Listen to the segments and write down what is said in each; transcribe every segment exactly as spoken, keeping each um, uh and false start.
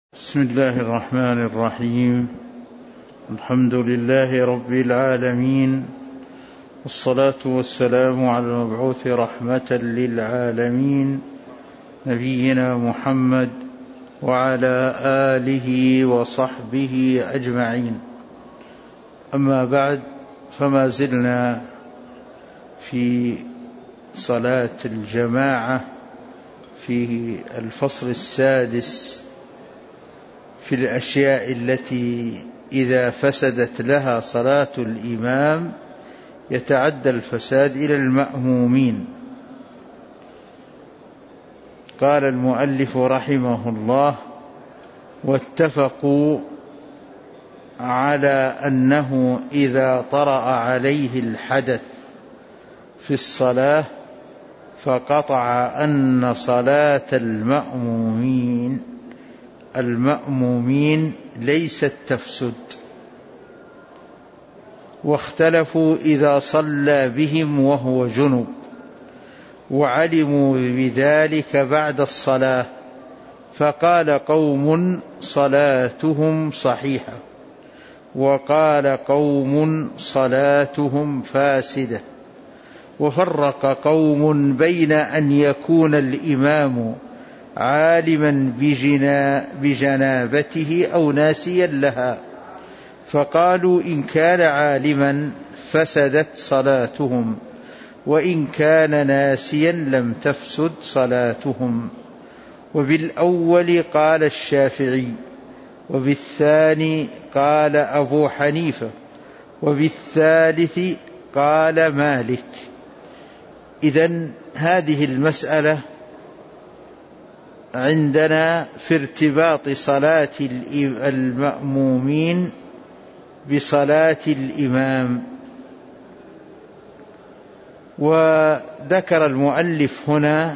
بسم الله الرحمن الرحيم. الحمد لله رب العالمين، والصلاة والسلام على المبعوث رحمة للعالمين نبينا محمد وعلى آله وصحبه أجمعين. أما بعد، فما زلنا في صلاة الجماعة في الفصل السادس في الأشياء التي إذا فسدت لها صلاة الإمام يتعدى الفساد إلى المأمومين. قال المؤلف رحمه الله: واتفقوا على أنه إذا طرأ عليه الحدث في الصلاة فقطع أن صلاة المأمومين المأمومين ليست تفسد، واختلفوا إذا صلى بهم وهو جنب، وعلموا بذلك بعد الصلاة، فقال قوم صلاتهم صحيحة، وقال قوم صلاتهم فاسدة، وفرق قوم بين أن يكون الإمام عالما بجنابته أو ناسيا لها، فقالوا إن كان عالما فسدت صلاتهم، وإن كان ناسيا لم تفسد صلاتهم. وبالأول قال الشافعي، وبالثاني قال أبو حنيفة، وبالثالث قال مالك. إذن هذه المسألة عندنا في ارتباط صلاة المأمومين بصلاة الإمام. وذكر المؤلف هنا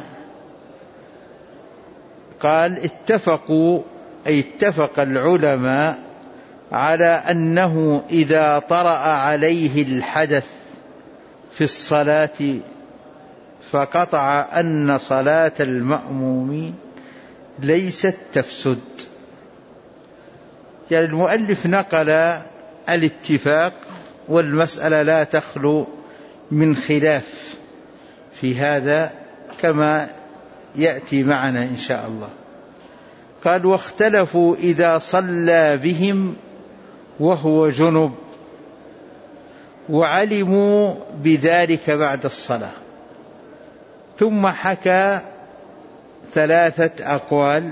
قال اتفقوا، أي اتفق العلماء على أنه إذا طرأ عليه الحدث في الصلاة فقطع أن صلاة المأمومين ليست تفسد. يعني المؤلف نقل الاتفاق، والمسألة لا تخلو من خلاف في هذا كما يأتي معنا إن شاء الله. قال: واختلفوا إذا صلى بهم وهو جنب، وعلموا بذلك بعد الصلاة. ثم حكى ثلاثة أقوال.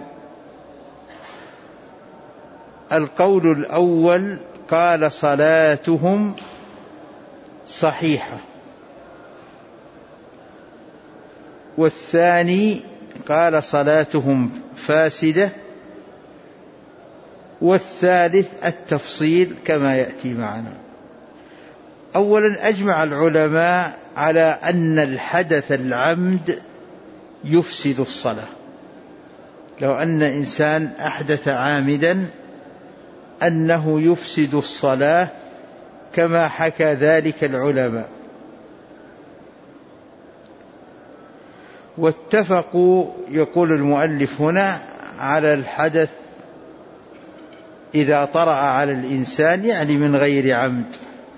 القول الأول قال صلاتهم صحيحة، والثاني قال صلاتهم فاسدة، والثالث التفصيل كما يأتي معنا. أولا، أجمع العلماء على أن الحدث العمد يفسد الصلاة. لو أن إنسان أحدث عامدا أنه يفسد الصلاة كما حكى ذلك العلماء. واتفقوا، يقول المؤلف هنا، على الحدث إذا طرأ على الإنسان، يعني من غير عمد.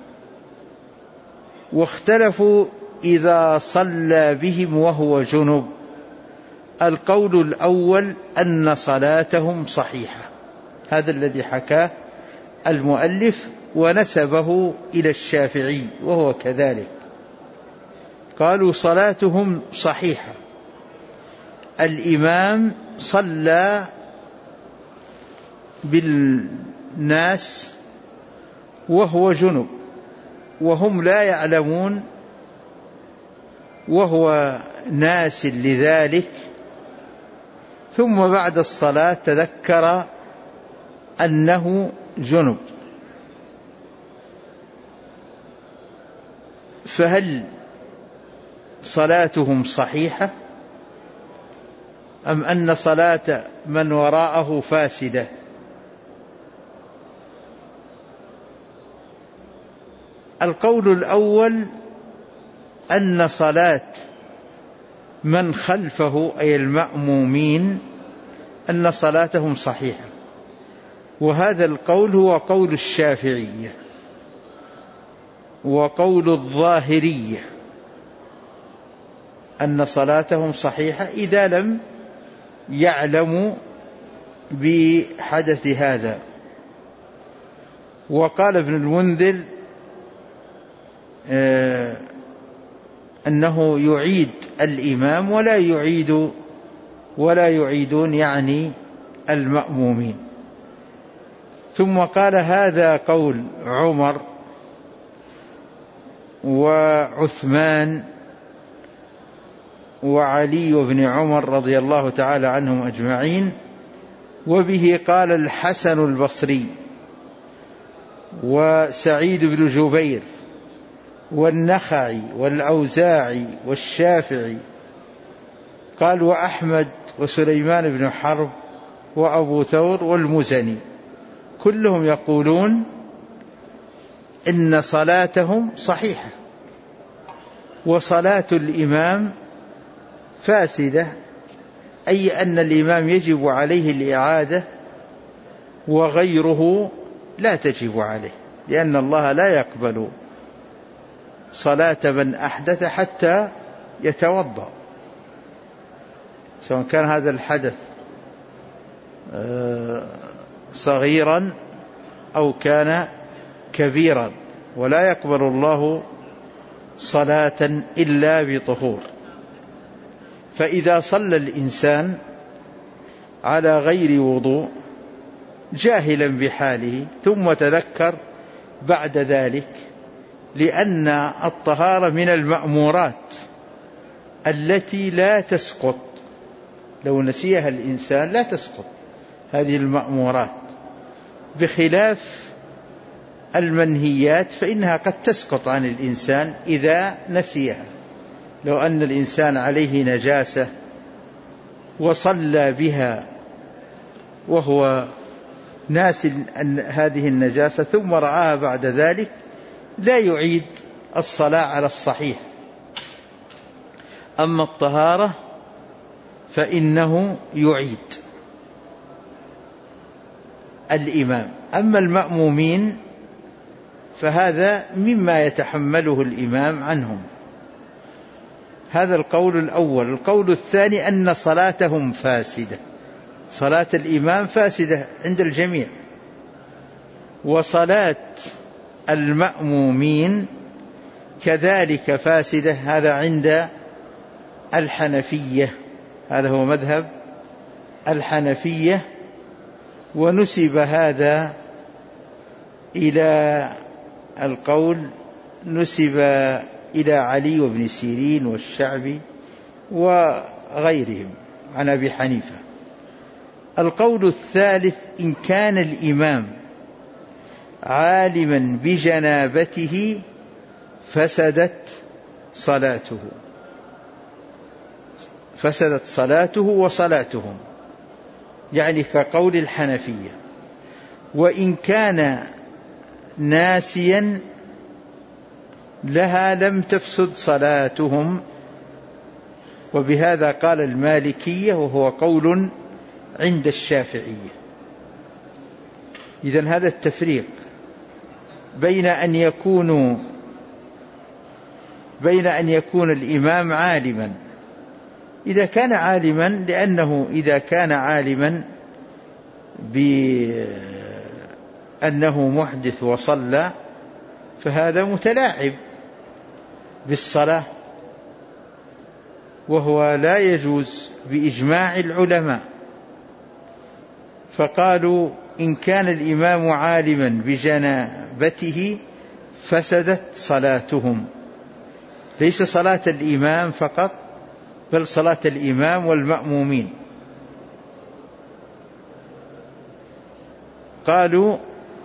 واختلفوا إذا صلى بهم وهو جنب. القول الأول أن صلاتهم صحيحة، هذا الذي حكاه المؤلف ونسبه إلى الشافعي وهو كذلك. قالوا صلاتهم صحيحة، الإمام صلى بالناس وهو جنب وهم لا يعلمون، وهو ناس لذلك، ثم بعد الصلاة تذكر أنه جنب، فهل صلاتهم صحيحة أم أن صلاة من وراءه فاسدة؟ القول الأول أن صلاة من خلفه أي المأمومين أن صلاتهم صحيحة، وهذا القول هو قول الشافعية وقول الظاهرية أن صلاتهم صحيحة إذا لم يعلموا بحدث هذا. وقال ابن المنذر آه أنه يعيد الإمام ولا يعيد ولا يعيدون يعني المأمومين. ثم قال هذا قول عمر وعثمان وعلي بن عمر رضي الله تعالى عنهم أجمعين، وبه قال الحسن البصري وسعيد بن جبير والنخعي والأوزاعي والشافعي، قال وأحمد وسليمان بن حرب وأبو ثور والمزني، كلهم يقولون إن صلاتهم صحيحة وصلاة الإمام فاسدة، أي أن الإمام يجب عليه الإعادة وغيره لا تجب عليه، لأن الله لا يقبل صلاة من أحدث حتى يتوضأ، سواء كان هذا الحدث صغيرا أو كان كبيرا، ولا يقبل الله صلاة إلا بطهور. فإذا صلى الإنسان على غير وضوء جاهلا بحاله ثم تذكر بعد ذلك، لأن الطهارة من المأمورات التي لا تسقط، لو نسيها الإنسان لا تسقط هذه المأمورات، بخلاف المنهيات فإنها قد تسقط عن الإنسان إذا نسيها. لو أن الإنسان عليه نجاسة وصلى بها وهو ناس هذه النجاسة ثم رآها بعد ذلك لا يعيد الصلاة على الصحيح. أما الطهارة فإنه يعيد الإمام. أما المأمومين فهذا مما يتحمله الإمام عنهم. هذا القول الأول. القول الثاني أن صلاتهم فاسدة، صلاة الإمام فاسدة عند الجميع، وصلاة المأمومين كذلك فاسدة، هذا عند الحنفية، هذا هو مذهب الحنفية. ونسب هذا إلى القول نسب إلى علي بن سيرين والشعبي وغيرهم عن أبي حنيفة. القول الثالث إن كان الإمام عالما بجنابته فسدت صلاته، فسدت صلاته وصلاتهم، يعني كقول الحنفية. وإن كان ناسيا لها لم تفسد صلاتهم، وبهذا قال المالكية وهو قول عند الشافعية. إذن هذا التفريق بين أن يكونوا بين أن يكون الإمام عالما، إذا كان عالما، لأنه إذا كان عالما بأنه محدث وصلى فهذا متلاعب بالصلاة، وهو لا يجوز بإجماع العلماء. فقالوا إن كان الإمام عالما بجنابته فسدت صلاتهم، ليس صلاة الإمام فقط بل صلاة الإمام والمأمومين. قالوا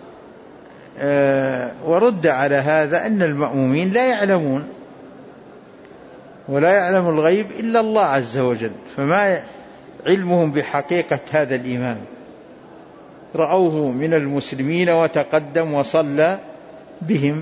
آه ورد على هذا أن المأمومين لا يعلمون، ولا يعلم الغيب إلا الله عز وجل، فما علمهم بحقيقة هذا الإمام. رأوه من المسلمين وتقدم وصلى بهم.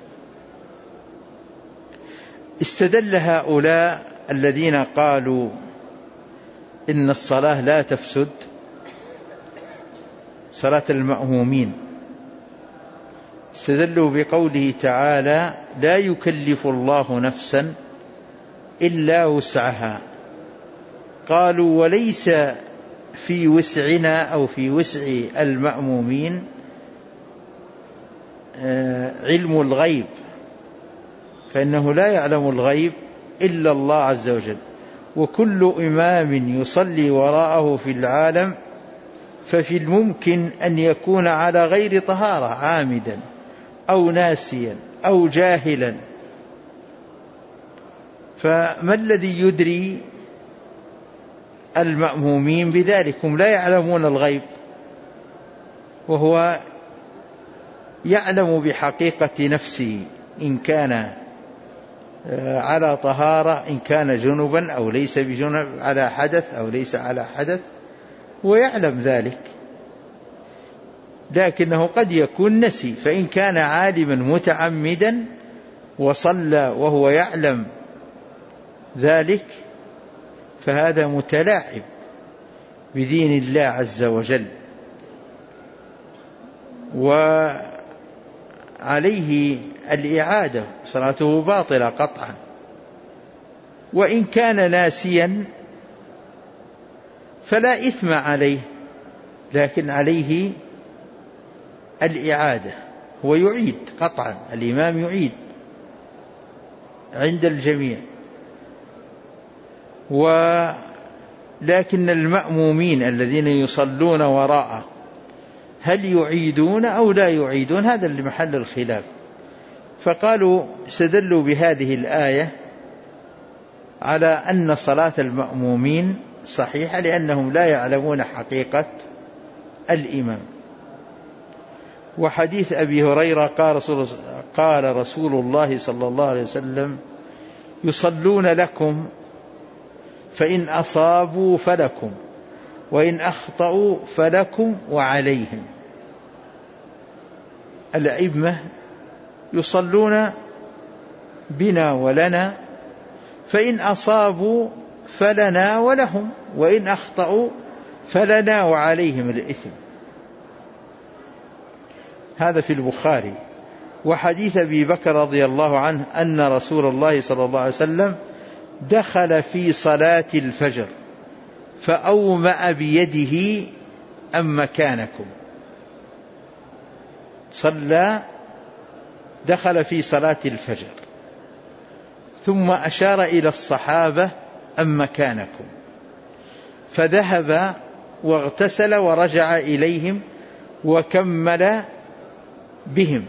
استدل هؤلاء الذين قالوا إن الصلاة لا تفسد صلاة المأمومين. استدلوا بقوله تعالى: لا يكلف الله نفسا إلا وسعها. قالوا: وليس في وسعنا أو في وسع المأمومين علم الغيب، فإنه لا يعلم الغيب إلا الله عز وجل، وكل إمام يصلي وراءه في العالم ففي الممكن أن يكون على غير طهارة عامدا أو ناسيا أو جاهلا، فما الذي يدري المأمومين بذلك؟ هم لا يعلمون الغيب، وهو يعلم بحقيقة نفسه إن كان على طهارة، إن كان جنبا أو ليس بجنب، على حدث أو ليس على حدث، ويعلم ذلك، لكنه قد يكون نسي. فإن كان عالما متعمدا وصلى وهو يعلم ذلك فهذا متلاعب بدين الله عز وجل، وعليه الإعادة، صلاته باطلة قطعا. وإن كان ناسيا فلا إثم عليه، لكن عليه الإعادة، هو يعيد قطعا، الإمام يعيد عند الجميع. ولكن المأمومين الذين يصلون وراءه هل يعيدون أو لا يعيدون؟ هذا اللي محل الخلاف. فقالوا استدلوا بهذه الآية على أن صلاة المأمومين صحيحة، لأنهم لا يعلمون حقيقة الإمام. وحديث أبي هريرة قال رسول, قال رسول الله صلى الله عليه وسلم: يصلون لكم فإن أصابوا فلكم وإن أخطأوا فلكم وعليهم. الأئمة يصلون بنا ولنا، فإن أصابوا فلنا ولهم، وإن أخطأوا فلنا وعليهم الإثم. هذا في البخاري. وحديث أبي بكر رضي الله عنه أن رسول الله صلى الله عليه وسلم دخل في صلاة الفجر فأومأ بيده أم مكانكم. صلى دخل في صلاة الفجر ثم أشار إلى الصحابة أم مكانكم، فذهب واغتسل ورجع إليهم وكمل بهم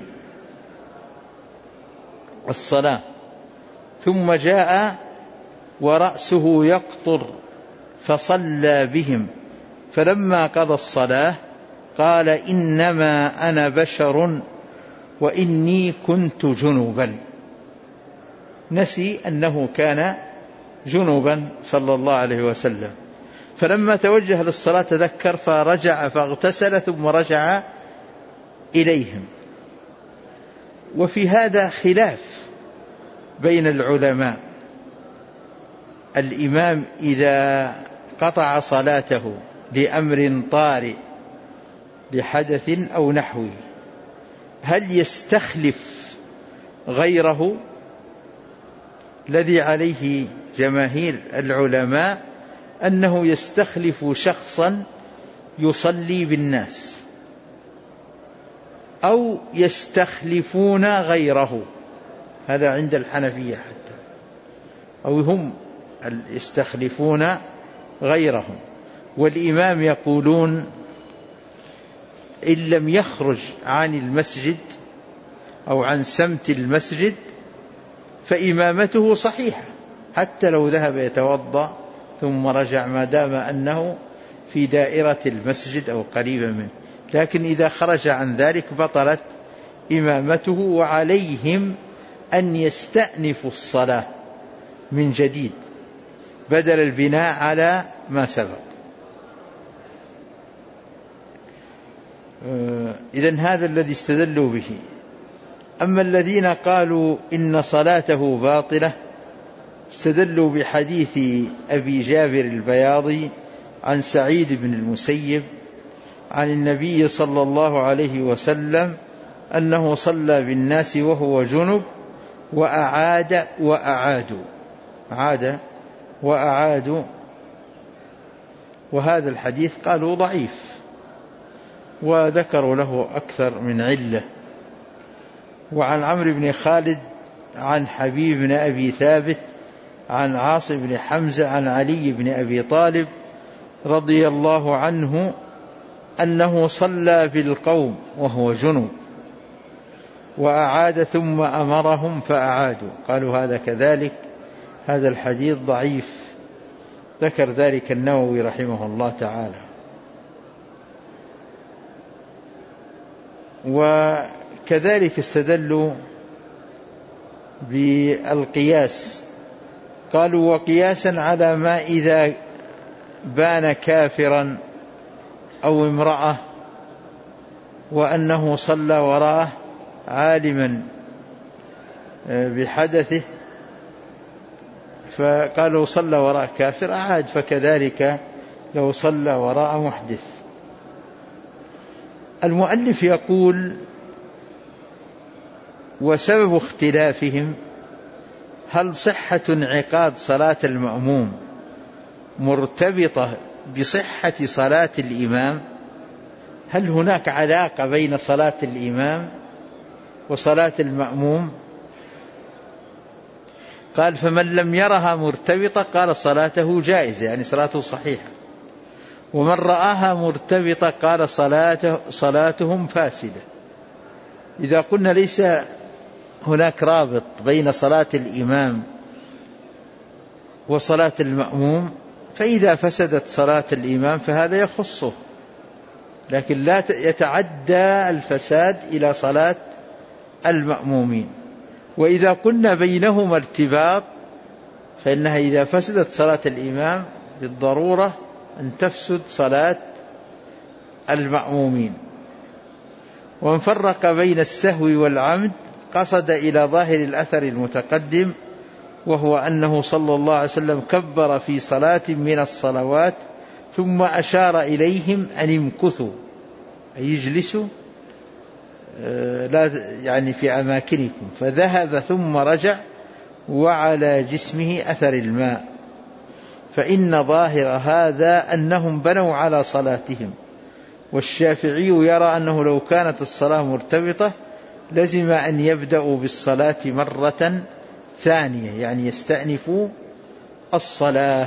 الصلاة، ثم جاء ورأسه يقطر فصلى بهم، فلما قضى الصلاة قال: إنما أنا بشر وإني كنت جنبا. نسي أنه كان جنبا صلى الله عليه وسلم، فلما توجه للصلاة تذكر فرجع فاغتسل ثم رجع إليهم. وفي هذا خلاف بين العلماء. الإمام إذا قطع صلاته لأمر طارئ لحدث أو نحوه هل يستخلف غيره؟ الذي عليه جماهير العلماء أنه يستخلف شخصا يصلي بالناس، أو يستخلفون غيره، هذا عند الحنفية حتى، أو هم يستخلفون غيرهم. والإمام يقولون إن لم يخرج عن المسجد أو عن سمت المسجد فإمامته صحيحة، حتى لو ذهب يتوضأ ثم رجع، ما دام أنه في دائرة المسجد أو قريبا منه. لكن إذا خرج عن ذلك بطلت إمامته، وعليهم أن يستأنفوا الصلاة من جديد بدل البناء على ما سبق. إذن هذا الذي استدلوا به. أما الذين قالوا إن صلاته باطلة استدلوا بحديث أبي جابر البياضي عن سعيد بن المسيب عن النبي صلى الله عليه وسلم أنه صلى بالناس وهو جنب وأعاد وأعادوا عاد وأعادوا. وهذا الحديث قالوا ضعيف، وذكروا له أكثر من علة. وعن عمرو بن خالد عن حبيب بن أبي ثابت عن عاصم بن حمزة عن علي بن أبي طالب رضي الله عنه أنه صلى بالقوم وهو جنب وأعاد ثم أمرهم فأعادوا. قالوا هذا كذلك، هذا الحديث ضعيف. ذكر ذلك النووي رحمه الله تعالى. وكذلك استدلوا بالقياس، قالوا وقياسا على ما إذا بان كافرا أو امرأة وأنه صلى وراءه عالما بحدثه، فقالوا صلى وراء كافر أعاد، فكذلك لو صلى وراء محدث. المؤلف يقول وسبب اختلافهم هل صحة انعقاد صلاة المأموم مرتبطة بصحة صلاة الإمام؟ هل هناك علاقة بين صلاة الإمام وصلاة المأموم؟ قال فمن لم يرها مرتبطة قال صلاته جائزة، يعني صلاته صحيحة، ومن رآها مرتبطة قال صلاته صلاتهم فاسدة. إذا قلنا ليس هناك رابط بين صلاة الإمام وصلاة المأموم، فإذا فسدت صلاة الإمام فهذا يخصه، لكن لا يتعدى الفساد إلى صلاة المأمومين. وإذا قلنا بينهما ارتباط فإنها إذا فسدت صلاة الإمام بالضرورة أن تفسد صلاة المأمومين. ومن فرق بين السهو والعمد قصد إلى ظاهر الأثر المتقدم، وهو أنه صلى الله عليه وسلم كبر في صلاة من الصلوات ثم أشار إليهم أن امكثوا، أي يجلسوا لا يعني في أماكنكم، فذهب ثم رجع وعلى جسمه أثر الماء، فإن ظاهر هذا أنهم بنوا على صلاتهم. والشافعي يرى أنه لو كانت الصلاة مرتبطة لزم أن يبدأوا بالصلاة مرة ثانية، يعني يستأنفوا الصلاة.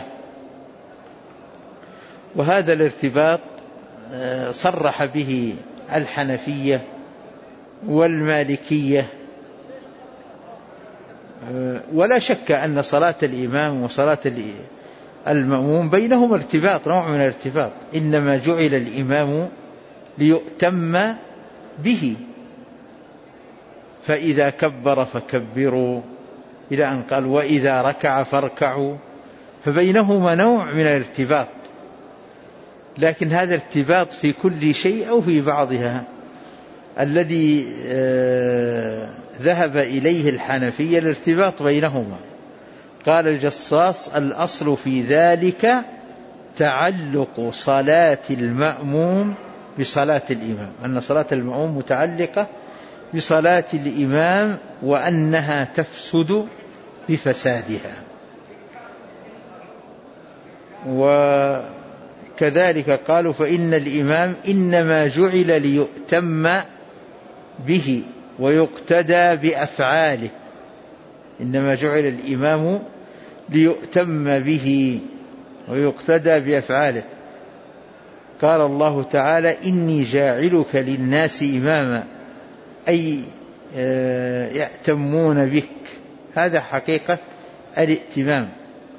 وهذا الارتباط صرح به الحنفية والمالكية. ولا شك أن صلاة الإمام وصلاة المأموم بينهم ارتباط، نوع من الارتباط، إنما جعل الإمام ليؤتم به، فإذا كبر فكبروا، إلى أن قال وإذا ركع فاركعوا، فبينهما نوع من الارتباط، لكن هذا ارتباط في كل شيء أو في بعضها. الذي ذهب إليه الحنفية الارتباط بينهما. قال الجصاص الأصل في ذلك تعلق صلاة المأموم بصلاة الإمام، أن صلاة المأموم متعلقة بصلاة الإمام وأنها تفسد بفسادها. وكذلك قالوا فإن الإمام إنما جعل ليؤتم به ويقتدى بأفعاله، إنما جعل الإمام ليؤتم به ويقتدى بأفعاله. قال الله تعالى إني جاعلك للناس إماما، أي يأتمون بك، هذا حقيقة الائتمام.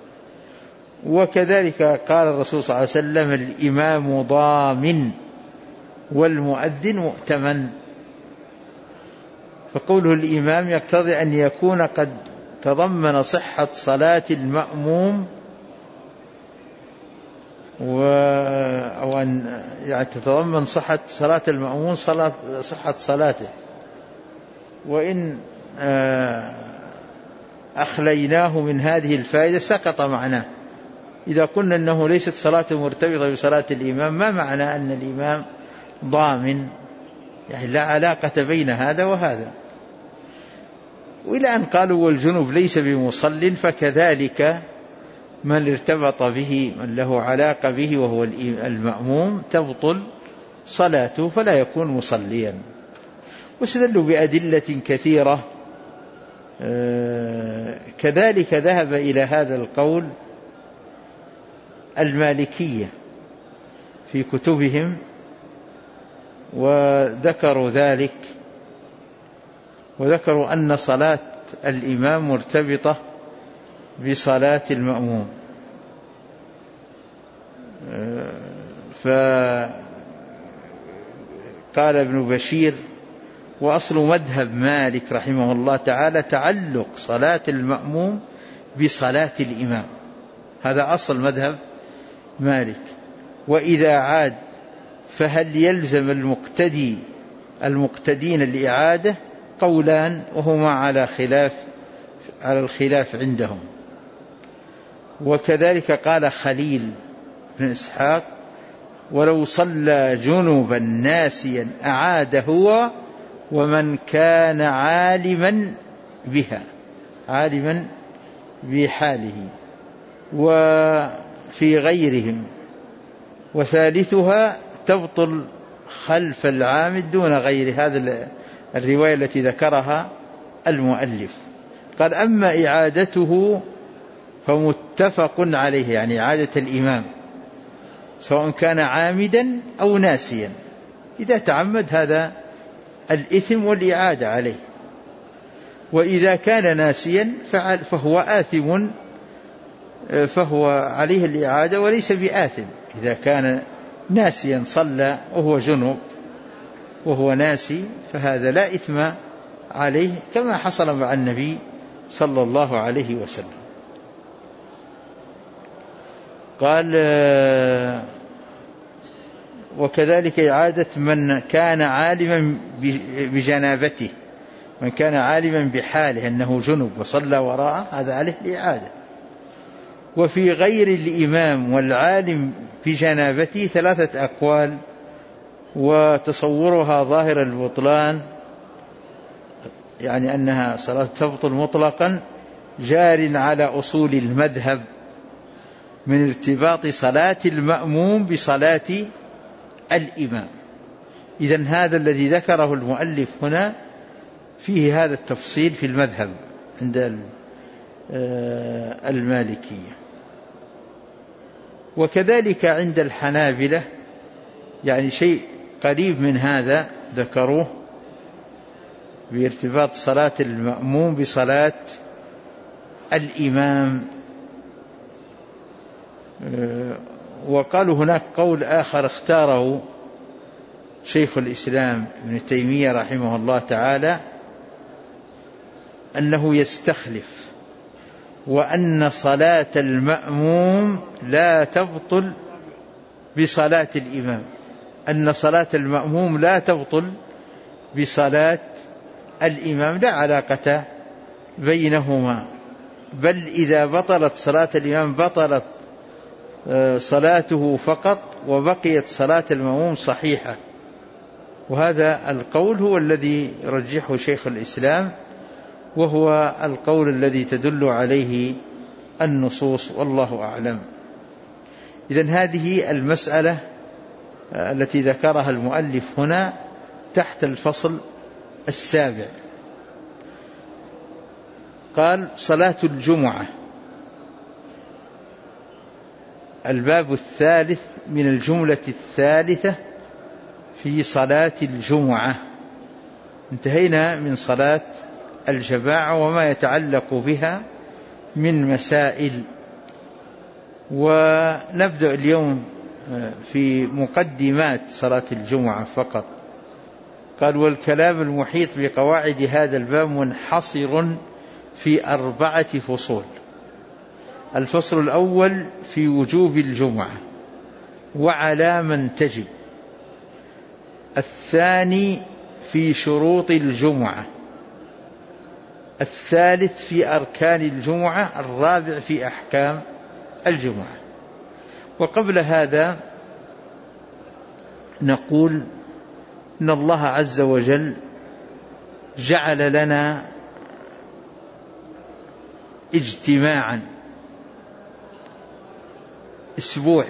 وكذلك قال الرسول صلى الله عليه وسلم الإمام ضامن والمؤذن مؤتمن، فقوله الإمام يقتضي أن يكون قد تضمن صحة صلاة المأموم و... أو أن يعني تتضمن صحة صلاة المأموم صلاة صحة صلاته. وإن أخليناه من هذه الفائدة سقط معناه. إذا قلنا أنه ليست صلاة مرتبطة بصلاة الإمام، ما معنى أن الإمام ضامن، يعني لا علاقة بين هذا وهذا. وإلى أن قالوا والجنوب ليس بمصل، فكذلك من ارتبط به، من له علاقة به وهو المأموم، تبطل صلاته فلا يكون مصليا. واستدلوا بأدلة كثيرة. كذلك ذهب إلى هذا القول المالكية في كتبهم، وذكروا ذلك، وذكروا أن صلاة الإمام مرتبطة بصلاة المأموم. فقال ابن بشير: وأصل مذهب مالك رحمه الله تعالى تعلق صلاة المأموم بصلاة الإمام، هذا أصل مذهب مالك. وإذا عاد فهل يلزم المقتدي المقتدين الإعادة؟ قولان وهما على خلاف على الخلاف عندهم. وكذلك قال خليل بن إسحاق: ولو صلى جنوبا ناسيا أعاد هو ومن كان عالما بها، عالما بحاله. وفي غيرهم وثالثها تبطل خلف العامد دون غير هذا الرواية التي ذكرها المؤلف. قال: أما إعادته فمتفق عليه، يعني إعادة الإمام سواء كان عامدا أو ناسيا، إذا تعمد هذا الإثم والإعادة عليه، وإذا كان ناسيا فهو آثم، فهو عليه الإعادة وليس بآثم. إذا كان ناسيا صلى وهو جنوب وهو ناسي فهذا لا إثم عليه، كما حصل مع النبي صلى الله عليه وسلم. قال: وكذلك إعادة من كان عالما بجنابته، من كان عالما بحاله أنه جنب وصلى وراءه، هذا عليه الإعادة. وفي غير الإمام والعالم بجنابته ثلاثة أقوال، وتصورها ظاهر البطلان، يعني أنها صلاة تبطل مطلقا، جار على أصول المذهب من ارتباط صلاة المأموم بصلاة الإمام. إذن هذا الذي ذكره المؤلف هنا فيه هذا التفصيل في المذهب عند المالكية. وكذلك عند الحنابلة يعني شيء قريب من هذا ذكروه بارتباط صلاة المأموم بصلاة الإمام. وقالوا هناك قول آخر اختاره شيخ الإسلام ابن تيمية رحمه الله تعالى، أنه يستخلف، وأن صلاة المأموم لا تبطل بصلاة الإمام، أن صلاة المأموم لا تبطل بصلاة الإمام، لا علاقة بينهما، بل إذا بطلت صلاة الإمام بطلت صلاته فقط، وبقيت صلاة المأموم صحيحة. وهذا القول هو الذي يرجحه شيخ الإسلام، وهو القول الذي تدل عليه النصوص، والله أعلم. إذن هذه المسألة التي ذكرها المؤلف هنا تحت الفصل السابع. قال: صلاة الجمعة، الباب الثالث من الجملة الثالثة في صلاة الجمعة. انتهينا من صلاة الجماعة وما يتعلق بها من مسائل، ونبدأ اليوم في مقدمات صلاة الجمعة فقط. قال: والكلام المحيط بقواعد هذا الباب منحصر في أربعة فصول. الفصل الأول في وجوب الجمعة وعلى من تجب، الثاني في شروط الجمعة، الثالث في أركان الجمعة، الرابع في أحكام الجمعة. وقبل هذا نقول إن الله عز وجل جعل لنا اجتماعا أسبوعي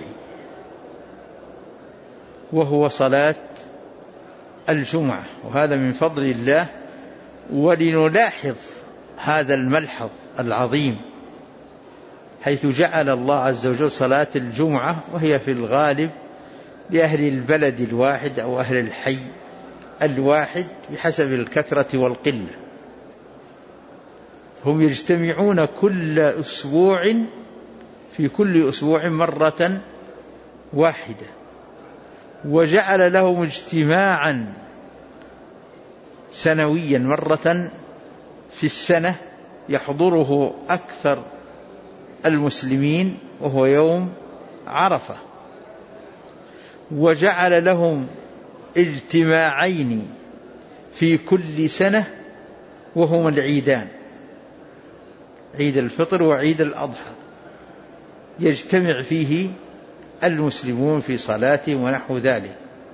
وهو صلاة الجمعة، وهذا من فضل الله. ولنلاحظ هذا الملحظ العظيم حيث جعل الله عز وجل صلاة الجمعة، وهي في الغالب لأهل البلد الواحد أو أهل الحي الواحد بحسب الكثرة والقلة، هم يجتمعون كل أسبوع في كل أسبوع مرة واحدة، وجعل لهم اجتماعا سنويا مرة في السنة يحضره أكثر المسلمين، وهو يوم عرفة. وجعل لهم اجتماعين في كل سنة وهما العيدان، عيد الفطر وعيد الأضحى، يجتمع فيه المسلمون في صلاتهم ونحو ذلك.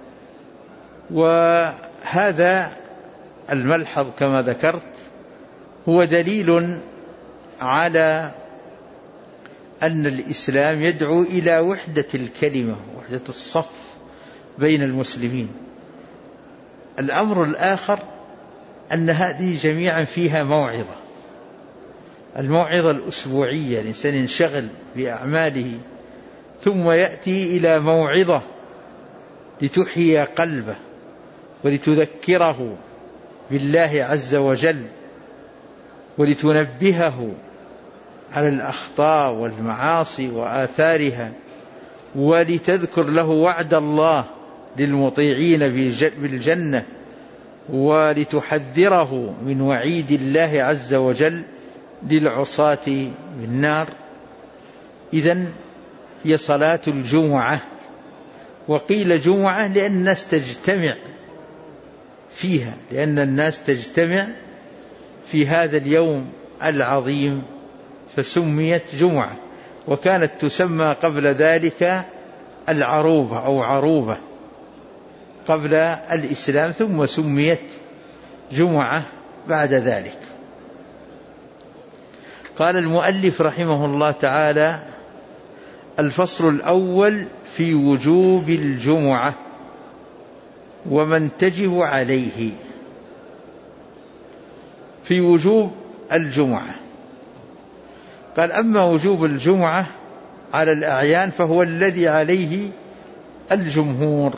وهذا الملحظ كما ذكرت هو دليل على أن الإسلام يدعو إلى وحدة الكلمة وحدة الصف بين المسلمين. الأمر الآخر أن هذه جميعا فيها موعظة، الموعظة الأسبوعية، الإنسان ينشغل بأعماله ثم يأتي إلى موعظة لتحيي قلبه ولتذكره بالله عز وجل ولتنبهه على الأخطاء والمعاصي وآثارها، ولتذكر له وعد الله للمطيعين بالجنة، ولتحذره من وعيد الله عز وجل للعصاة بالنار. إذن هي صلاة الجمعة، وقيل جمعة لأن الناس تجتمع فيها، لأن الناس تجتمع في هذا اليوم العظيم فسميت جمعة. وكانت تسمى قبل ذلك العروبة أو عروبة قبل الإسلام، ثم سميت جمعة بعد ذلك. قال المؤلف رحمه الله تعالى: الفصل الأول في وجوب الجمعة ومن تجب عليه. في وجوب الجمعة قال: أما وجوب الجمعة على الأعيان فهو الذي عليه الجمهور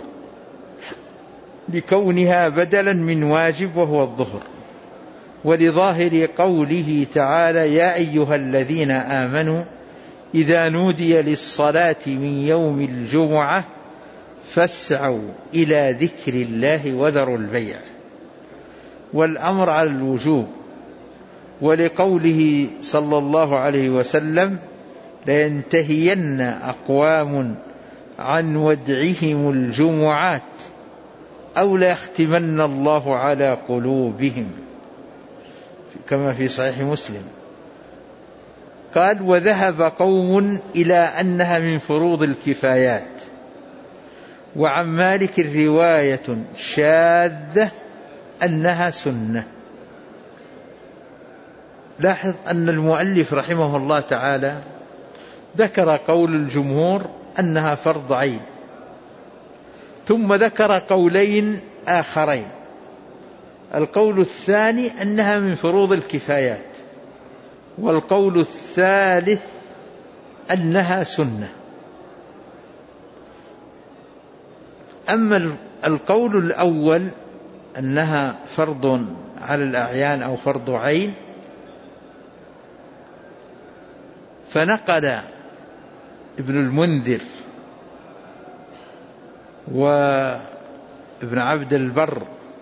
لكونها بدلا من واجب وهو الظهر، ولظاهر قوله تعالى: يا أيها الذين آمنوا إذا نودي للصلاة من يوم الجمعة فاسعوا إلى ذكر الله وذروا البيع، والأمر على الوجوب. ولقوله صلى الله عليه وسلم: لينتهين أقوام عن ودعهم الجمعات أو ليختمن الله على قلوبهم، كما في صحيح مسلم. قال: وذهب قوم إلى أنها من فروض الكفايات، وعن مالك رواية شاذة أنها سنة. لاحظ أن المؤلف رحمه الله تعالى ذكر قول الجمهور أنها فرض عين، ثم ذكر قولين آخرين. القول الثاني أنها من فروض الكفايات، والقول الثالث أنها سنة. أما القول الأول أنها فرض على الأعيان أو فرض عين، فنقل ابن المنذر وابن عبد البر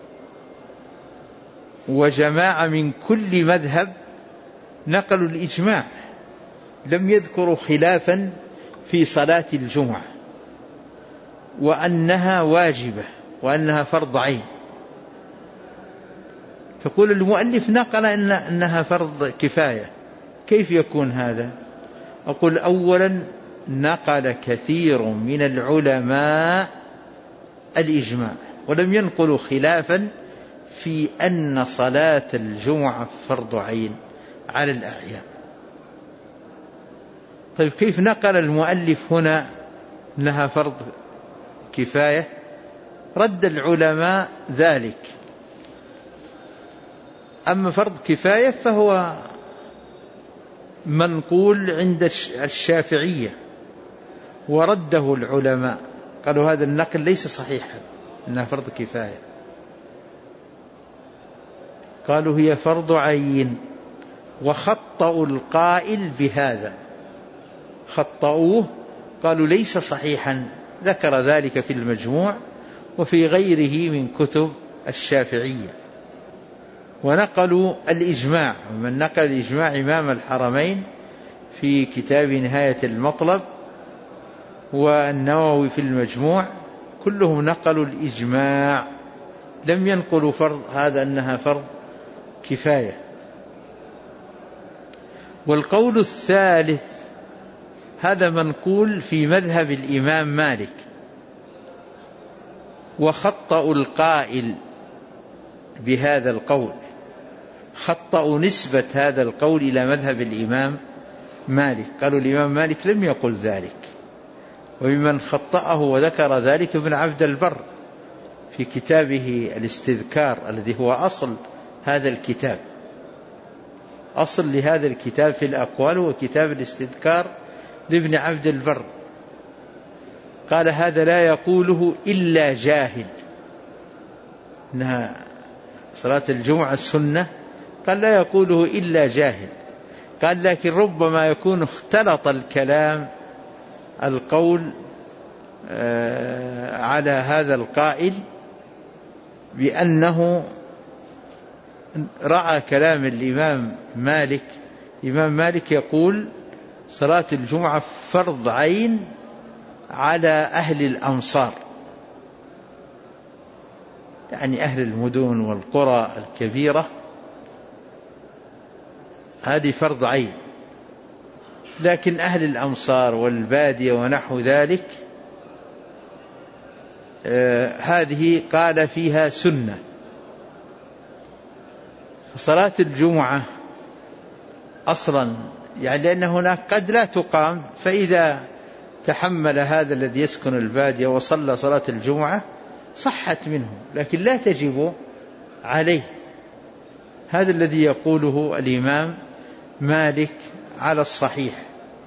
وجماعة من كل مذهب نقلوا الإجماع، لم يذكروا خلافا في صلاة الجمعة، وأنها واجبة وأنها فرض عين. فقول المؤلف نقل إن أنها فرض كفاية، كيف يكون هذا؟ أقول: أولا نقل كثير من العلماء الإجماع، ولم ينقلوا خلافا في أن صلاة الجمعة فرض عين على الأعيان. طيب كيف نقل المؤلف هنا أنها فرض كفاية؟ رد العلماء ذلك. أما فرض كفاية فهو منقول عند الشافعية ورده العلماء، قالوا هذا النقل ليس صحيحا أنها فرض كفاية، قالوا هي فرض عين، وخطأوا القائل بهذا، خطأوه قالوا ليس صحيحا، ذكر ذلك في المجموع وفي غيره من كتب الشافعية. ونقلوا الإجماع، ومن نقل الإجماع إمام الحرمين في كتاب نهاية المطلب والنووي في المجموع، كلهم نقلوا الإجماع، لم ينقلوا فرض هذا أنها فرض كفاية. والقول الثالث هذا منقول في مذهب الإمام مالك، وخطأوا القائل بهذا القول، خطأوا نسبة هذا القول إلى مذهب الإمام مالك، قالوا الإمام مالك لم يقل ذلك. وممن خطأه وذكر ذلك ابن عبد البر في كتابه الاستذكار الذي هو أصل هذا الكتاب، أصل لهذا الكتاب في الأقوال وكتاب الاستذكار لابن عبد البر، قال هذا لا يقوله إلا جاهل، إنها صلاة الجمعة السنة، قال لا يقوله إلا جاهل، قال لكن ربما يكون اختلط الكلام القول على هذا القائل بأنه رأى كلام الإمام مالك، الإمام مالك يقول صلاة الجمعة فرض عين على أهل الأمصار، يعني أهل المدن والقرى الكبيرة، هذه فرض عين، لكن أهل الأمصار والبادية ونحو ذلك آه هذه قال فيها سنة. فصلاة الجمعة أصلا يعني لأن هناك قد لا تقام، فإذا تحمل هذا الذي يسكن البادية وصلى صلاة الجمعة صحت منه، لكن لا تجب عليه. هذا الذي يقوله الإمام مالك على الصحيح.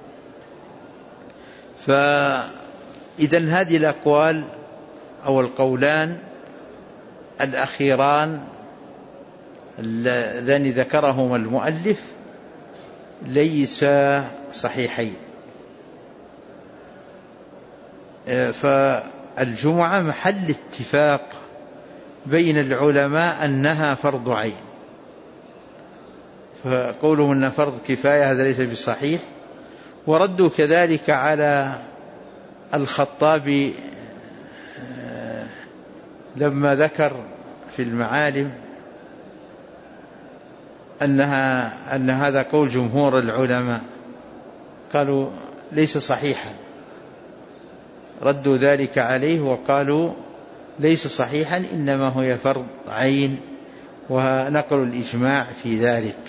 فإذن هذه الأقوال أو القولان الأخيران اللذان ذكرهما المؤلف ليس صحيحين. فالجمعة محل اتفاق بين العلماء أنها فرض عين، فقولهم أنها فرض كفاية هذا ليس بصحيح. وردوا كذلك على الخطابي لما ذكر في المعالم أنها أن هذا قول جمهور العلماء، قالوا ليس صحيحا، ردوا ذلك عليه وقالوا ليس صحيحا، إنما هو فرض عين، ونقلوا الإجماع في ذلك.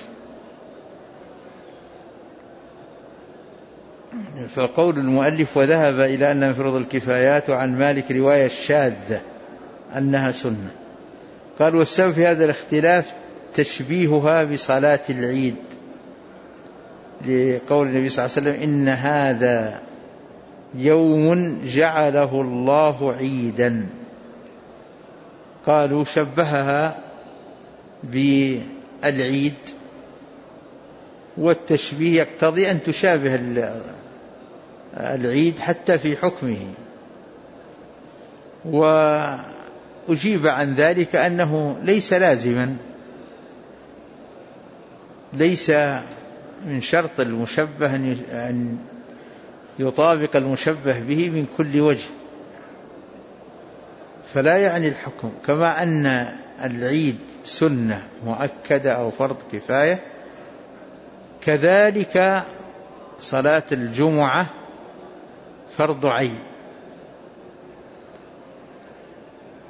فقول المؤلف وذهب إلى أنها فرض الكفايات، وعن مالك رواية شاذة أنها سنة. قال والسبب في هذا الاختلاف تشبيهها بصلاة العيد، لقول النبي صلى الله عليه وسلم إن هذا يوم جعله الله عيدا، قالوا شبهها بالعيد، والتشبيه يقتضي أن تشابه العيد حتى في حكمه. وأجيب عن ذلك أنه ليس لازما، ليس من شرط المشبه أن يطابق المشبه به من كل وجه، فلا يعني الحكم. كما أن العيد سنة مؤكدة أو فرض كفاية، كذلك صلاة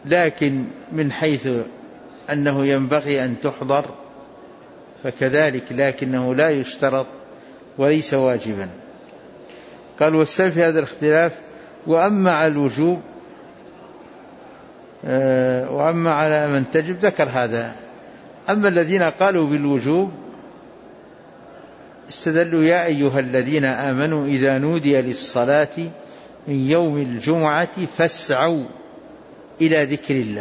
لكن من حيث أنه ينبغي أن تحضر فكذلك، لكنه لا يشترط وليس واجبا. قال والسبب في هذا الاختلاف وأما على الوجوب وأما على من تجب ذكر هذا. أما الذين قالوا بالوجوب استدلوا يا أيها الذين آمنوا إذا نودي للصلاة من يوم الجمعة فاسعوا إلى ذكر الله.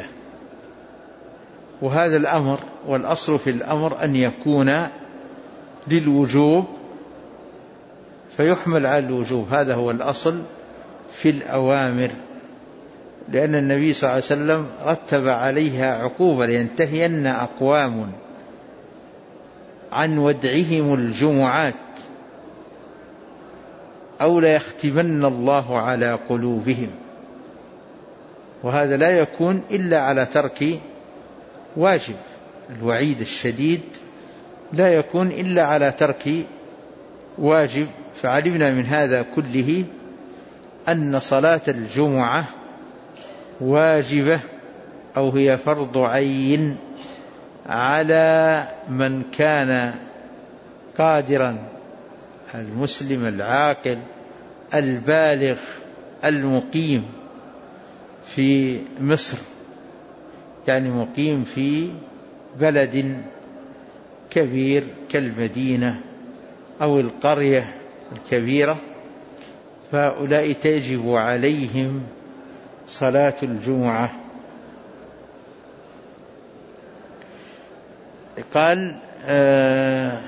وهذا الأمر والأصل في الأمر أن يكون للوجوب فيحمل على الوجوب، هذا هو الأصل في الأوامر، لأن النبي صلى الله عليه وسلم رتب عليها عقوبة لينتهين أقوام عن ودعهم الجمعات أو ليختمن الله على قلوبهم. وهذا لا يكون إلا على ترك واجب، الوعيد الشديد لا يكون إلا على ترك واجب. فعلمنا من هذا كله أن صلاة الجمعة واجبة أو هي فرض عين على من كان قادرا، المسلم العاقل البالغ المقيم في مصر، يعني مقيم في بلد كبير كالمدينة أو القرية الكبيرة، فهؤلاء تجب عليهم صلاة الجمعة. قال آه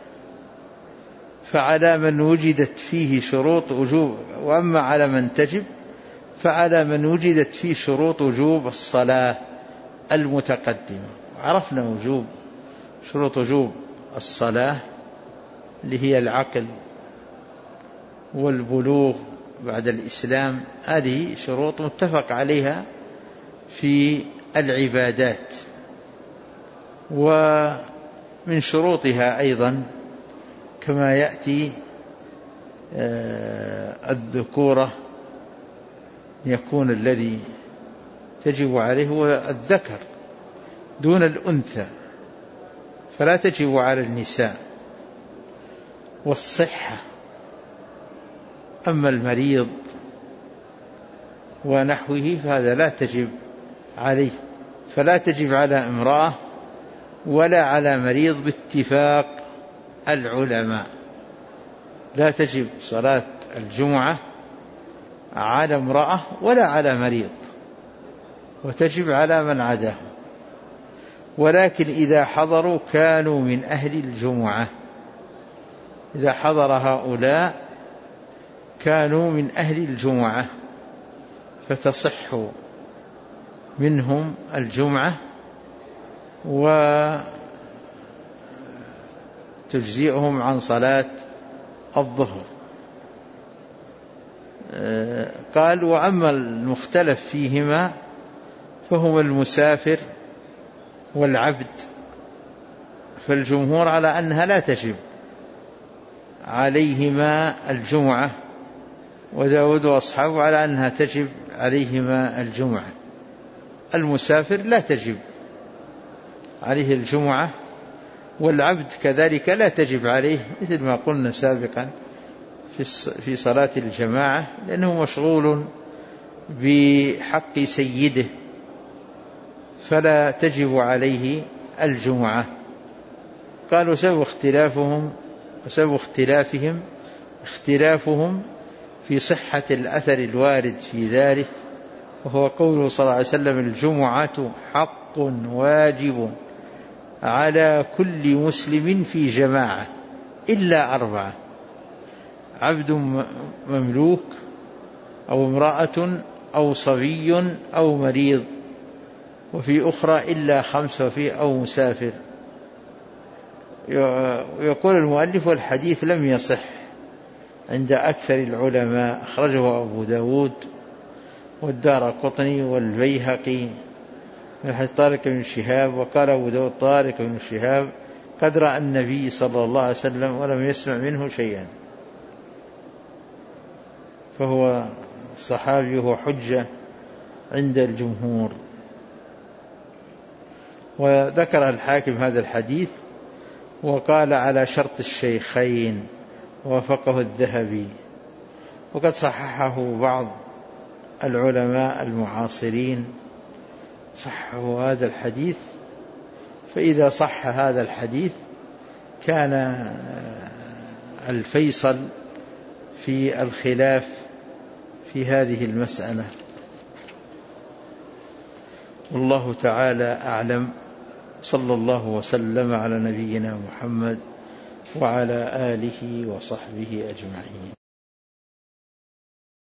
فعلى من وجدت فيه شروط وجوب، وأما على من تجب فعلى من وجدت فيه شروط وجوب الصلاة المتقدمة. عرفنا وجوب شروط وجوب الصلاة اللي هي العقل والبلوغ بعد الإسلام، هذه شروط متفق عليها في العبادات. ومن شروطها أيضا كما يأتي الذكورة، يكون الذي تجب عليه هو الذكر دون الأنثى، فلا تجب على النساء. والصحة، أما المريض ونحوه فهذا لا تجب عليه، فلا تجب على امرأة ولا على مريض باتفاق العلماء. لا تجب صلاة الجمعة على امرأة ولا على مريض، وتجب على من عداه. ولكن إذا حضروا كانوا من أهل الجمعة، إذا حضر هؤلاء كانوا من أهل الجمعة فتصح منهم الجمعة وتجزئهم عن صلاة الظهر. قال وأما المختلف فيهما فهما المسافر والعبد، فالجمهور على أنها لا تجب عليهما الجمعة، وداود وأصحابه على أنها تجب عليهما الجمعة. المسافر لا تجب عليه الجمعة، والعبد كذلك لا تجب عليه، مثل ما قلنا سابقا في صلاة الجماعة، لأنه مشغول بحق سيده فلا تجب عليه الجمعة. قالوا سبب اختلافهم وسبب اختلافهم اختلافهم في صحة الأثر الوارد في ذلك، وهو قوله صلى الله عليه وسلم الجمعة حق واجب على كل مسلم في جماعة إلا أربعة: عبد مملوك أو امرأة أو صبي أو مريض، وفي أخرى إلا خمسة، وفي أو مسافر. يقول المؤلف والحديث لم يصح عند أكثر العلماء، أخرجه أبو داود والدارقطني والبيهقي من حديث طارق بن شهاب. وقال أبو داود طارق بن شهاب قد رأى النبي صلى الله عليه وسلم ولم يسمع منه شيئا، فهو صحابي وهو حجة عند الجمهور. وذكر الحاكم هذا الحديث وقال على شرط الشيخين، ووافقه الذهبي. وقد صححه بعض العلماء المعاصرين، صححوا هذا الحديث. فإذا صح هذا الحديث كان الفيصل في الخلاف في هذه المسألة. والله تعالى أعلم. صلى الله وسلم على نبينا محمد وعلى آله وصحبه أجمعين.